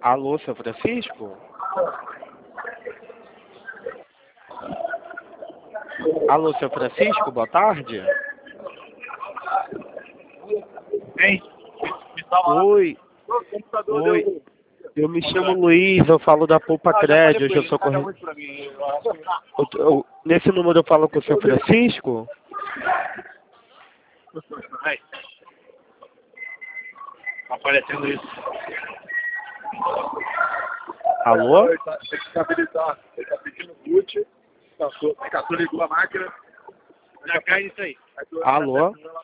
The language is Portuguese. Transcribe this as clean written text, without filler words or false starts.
Alô, seu Francisco? Alô, seu Francisco, boa tarde. Hein? Me salva lá. Oi, O computador oi. deu... Eu me chamo Luiz, eu falo da Poupa Crédito, hoje eu sou corre... muito pra mim. Nesse número eu falo com o seu Francisco? Aí. Tá aparecendo isso. Alô? Tem que estabilizar. Ele tá pedindo boot. Ligou a máquina. Já cai isso aí. Alô?